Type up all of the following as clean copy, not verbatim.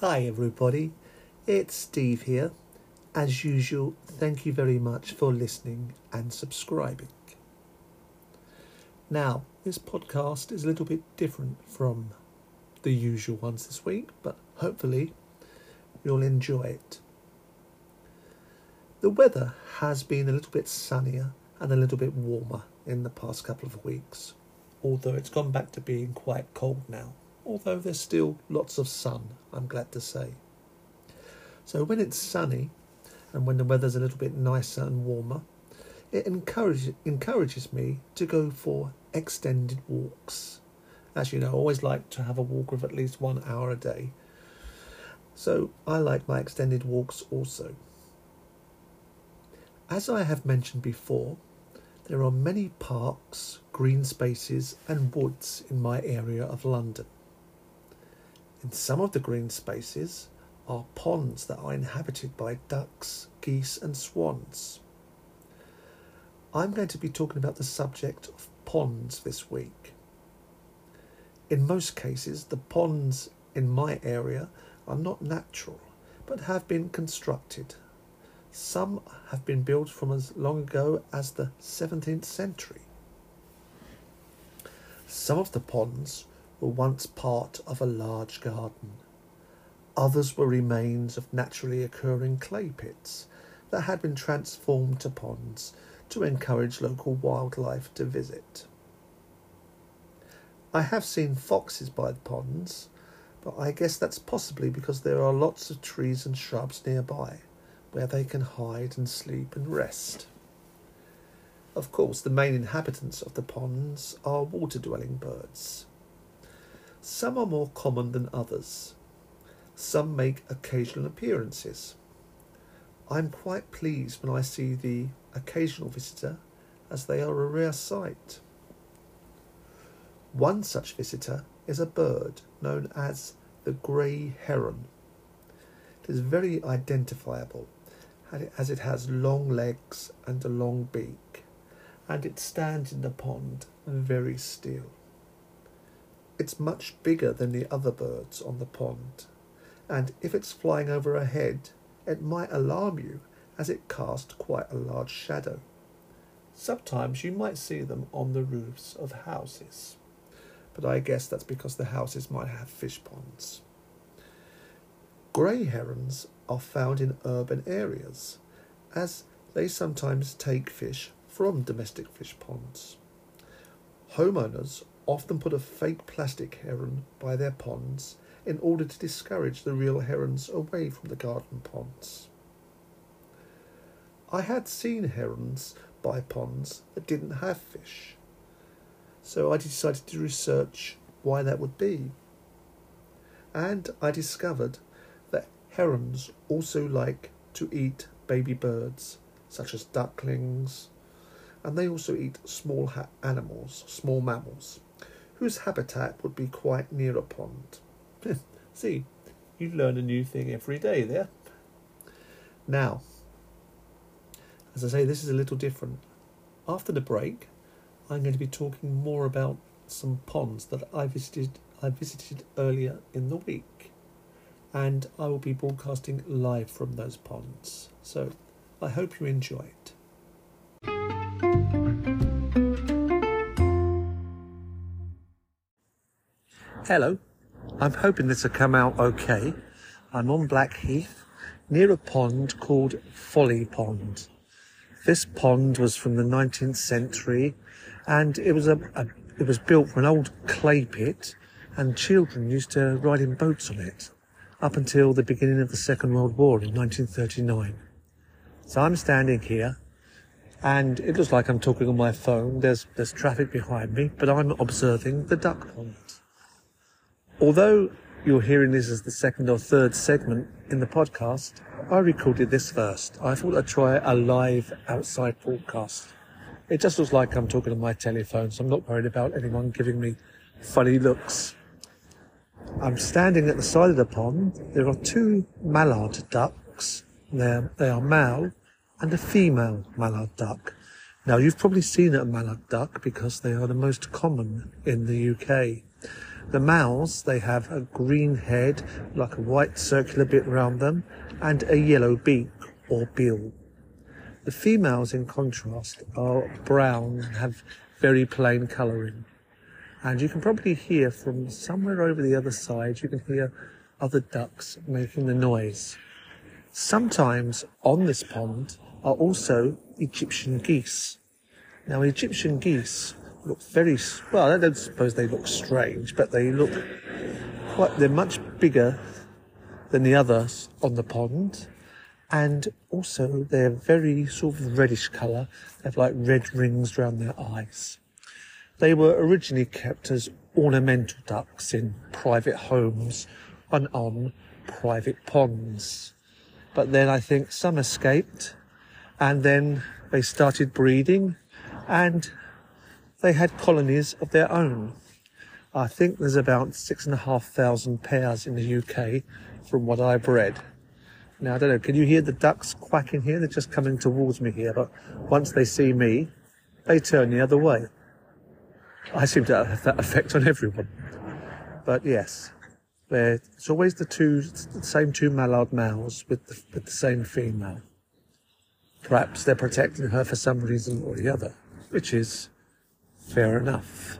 Hi everybody, it's Steve here. As usual, thank you very much for listening and subscribing. Now, this podcast is a little bit different from the usual ones this week, but hopefully you'll enjoy it. The weather has been a little bit sunnier and a little bit warmer in the past couple of weeks, although it's gone back to being quite cold now. Although there's still lots of sun, I'm glad to say. So when it's sunny and when the weather's a little bit nicer and warmer, it encourages me to go for extended walks. As you know, I always like to have a walk of at least 1 hour a day. So I like my extended walks also. As I have mentioned before, there are many parks, green spaces and woods in my area of London. In some of the green spaces are ponds that are inhabited by ducks, geese and swans. I'm going to be talking about the subject of ponds this week. In most cases, the ponds in my area are not natural, but have been constructed. Some have been built from as long ago as the 17th century. Some of the ponds were once part of a large garden. Others were remains of naturally occurring clay pits that had been transformed to ponds to encourage local wildlife to visit. I have seen foxes by the ponds, but I guess that's possibly because there are lots of trees and shrubs nearby where they can hide and sleep and rest. Of course, the main inhabitants of the ponds are water-dwelling birds. Some are more common than others. Some make occasional appearances. I'm quite pleased when I see the occasional visitor, as they are a rare sight. One such visitor is a bird known as the grey heron. It is very identifiable, as it has long legs and a long beak, and it stands in the pond very still. It's much bigger than the other birds on the pond, and if it's flying over a head, it might alarm you as it casts quite a large shadow. Sometimes you might see them on the roofs of houses, but I guess that's because the houses might have fish ponds. Grey herons are found in urban areas, as they sometimes take fish from domestic fish ponds. Homeowners often put a fake plastic heron by their ponds in order to discourage the real herons away from the garden ponds. I had seen herons by ponds that didn't have fish, so I decided to research why that would be. And I discovered that herons also like to eat baby birds, such as ducklings, and they also eat small mammals, whose habitat would be quite near a pond. See, you learn a new thing every day there. Now, as I say, this is a little different. After the break, I'm going to be talking more about some ponds that I visited earlier in the week, and I will be broadcasting live from those ponds. So I hope you enjoy it. Hello, I'm hoping this will come out okay. I'm on Blackheath, near a pond called Folly Pond. This pond was from the 19th century, and it was built from an old clay pit, and children used to ride in boats on it up until the beginning of the Second World War in 1939. So I'm standing here, and it looks like I'm talking on my phone. There's traffic behind me, but I'm observing the duck pond. Although you're hearing this as the second or third segment in the podcast, I recorded this first. I thought I'd try a live outside broadcast. It just looks like I'm talking on my telephone, so I'm not worried about anyone giving me funny looks. I'm standing at the side of the pond. There are two mallard ducks. They are male and a female mallard duck. Now, you've probably seen a mallard duck because they are the most common in the UK. The males, they have a green head, like a white circular bit around them, and a yellow beak or bill. The females, in contrast, are brown and have very plain colouring. And you can probably hear from somewhere over the other side, you can hear other ducks making the noise. Sometimes on this pond are also Egyptian geese. Now, Egyptian geese look very, well, I don't suppose they look strange, but they look they're much bigger than the others on the pond. And also they're very sort of reddish colour. They have like red rings around their eyes. They were originally kept as ornamental ducks in private homes and on private ponds. But then I think some escaped, and then they started breeding, and they had colonies of their own. I think there's about 6,500 pairs in the UK from what I've read. Now, I don't know, can you hear the ducks quacking here? They're just coming towards me here, but once they see me, they turn the other way. I seem to have that effect on everyone. But yes, it's always the same two mallard males with the same female. Perhaps they're protecting her for some reason or the other, which is fair enough.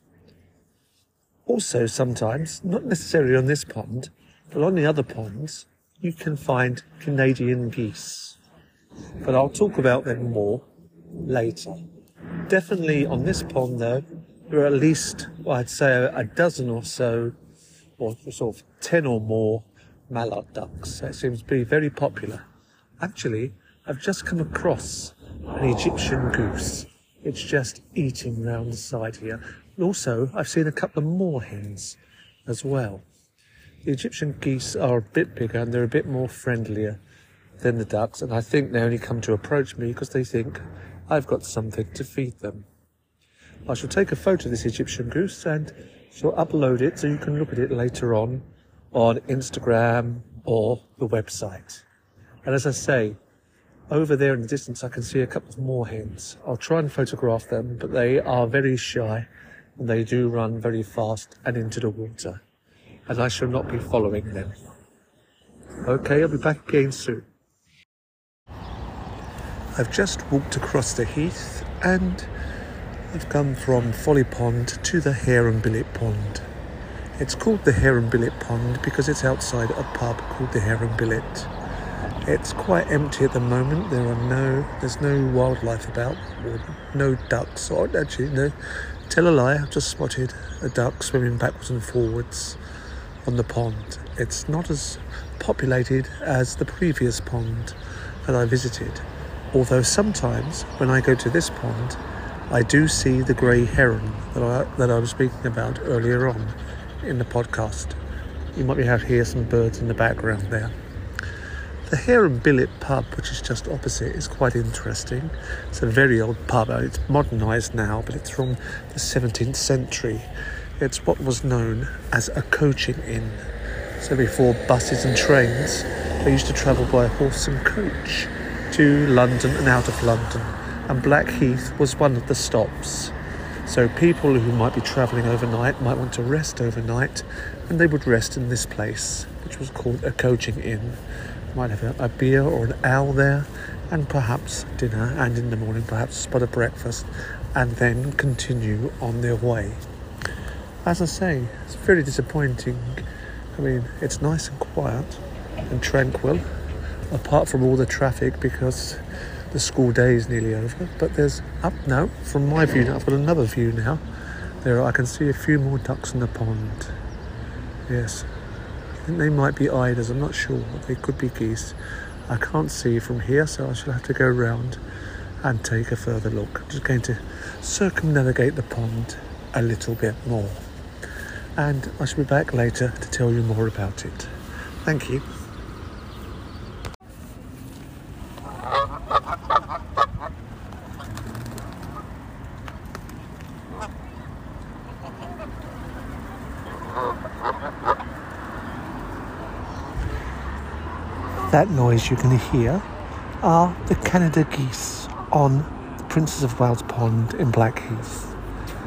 Also, sometimes, not necessarily on this pond, but on the other ponds, you can find Canadian geese. But I'll talk about them more later. Definitely on this pond, though, there are at least, well, I'd say a dozen or so, or sort of 10 or more mallard ducks. It seems to be very popular. Actually, I've just come across an Egyptian goose. It's just eating round the side here. And also, I've seen a couple of moorhens as well. The Egyptian geese are a bit bigger and they're a bit more friendlier than the ducks. And I think they only come to approach me because they think I've got something to feed them. I shall take a photo of this Egyptian goose and shall upload it so you can look at it later on Instagram or the website. And as I say, over there in the distance I can see a couple of moorhens. I'll try and photograph them, but they are very shy and they do run very fast and into the water. And I shall not be following them. Okay, I'll be back again soon. I've just walked across the heath and I've come from Folly Pond to the Hare and Billet Pond. It's called the Hare and Billet Pond because it's outside a pub called the Hare and Billet. It's quite empty at the moment. There's no wildlife about, or no ducks, or actually no, tell a lie, I've just spotted a duck swimming backwards and forwards on the pond. It's not as populated as the previous pond that I visited, although sometimes when I go to this pond I do see the grey heron that I was speaking about earlier on in the podcast. You might be able to hear some birds in the background there. The Hare and Billet pub, which is just opposite, is quite interesting. It's a very old pub. It's modernised now, but it's from the 17th century. It's what was known as a coaching inn. So before buses and trains, they used to travel by horse and coach to London and out of London. And Blackheath was one of the stops. So people who might be travelling overnight might want to rest overnight, and they would rest in this place, which was called a coaching inn. Might have a beer or an ale there, and perhaps dinner, and in the morning perhaps a spot of breakfast, and then continue on their way. As I say, it's very disappointing. I mean, it's nice and quiet and tranquil, apart from all the traffic because the school day is nearly over. But there's from my view now, I've got another view now. I can see a few more ducks in the pond. Yes. I think they might be eiders, I'm not sure. They could be geese. I can't see from here, so I shall have to go round and take a further look. I'm just going to circumnavigate the pond a little bit more. And I shall be back later to tell you more about it. Thank you. That noise you can hear are the Canada geese on the Princess of Wales Pond in Blackheath.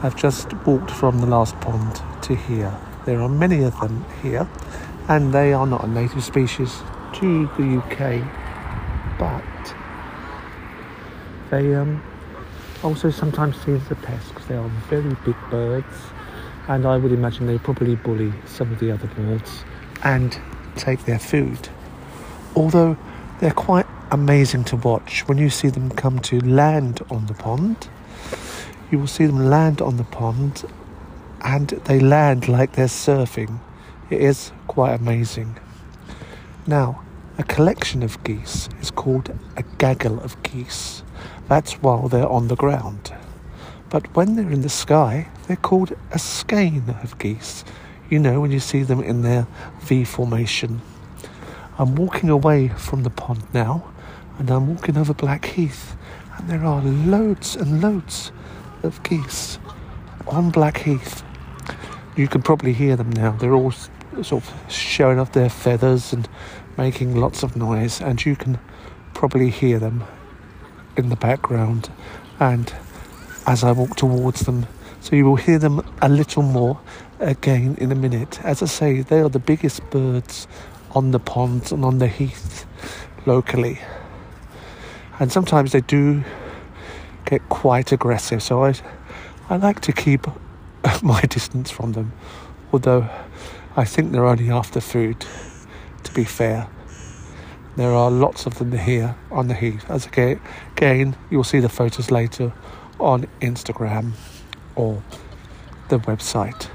I've just walked from the last pond to here. There are many of them here, and they are not a native species to the UK, but they also sometimes seen as a pest because they are very big birds, and I would imagine they probably bully some of the other birds and take their food. Although they're quite amazing to watch when you see them come to land on the pond. You will see them land on the pond, and they land like they're surfing. It is quite amazing. Now, a collection of geese is called a gaggle of geese. That's while they're on the ground. But when they're in the sky, they're called a skein of geese. You know, when you see them in their V formation. I'm walking away from the pond now, and I'm walking over Blackheath, and there are loads and loads of geese on Blackheath. You can probably hear them now. They're all sort of showing off their feathers and making lots of noise, and you can probably hear them in the background and as I walk towards them. So you will hear them a little more again in a minute. As I say, they are the biggest birds on the ponds and on the heath locally. And sometimes they do get quite aggressive, so I like to keep my distance from them, although I think they're only after food, to be fair. There are lots of them here on the heath. As again, you'll see the photos later on Instagram or the website.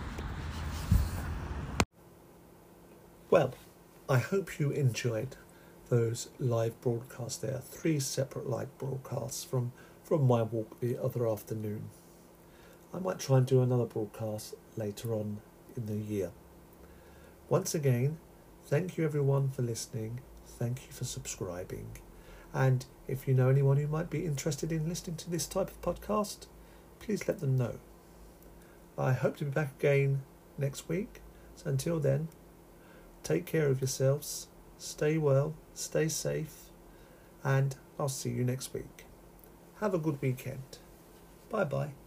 Well, I hope you enjoyed those live broadcasts there. 3 separate live broadcasts from my walk the other afternoon. I might try and do another broadcast later on in the year. Once again, thank you everyone for listening. Thank you for subscribing. And if you know anyone who might be interested in listening to this type of podcast, please let them know. I hope to be back again next week. So until then, take care of yourselves, stay well, stay safe, and I'll see you next week. Have a good weekend. Bye bye.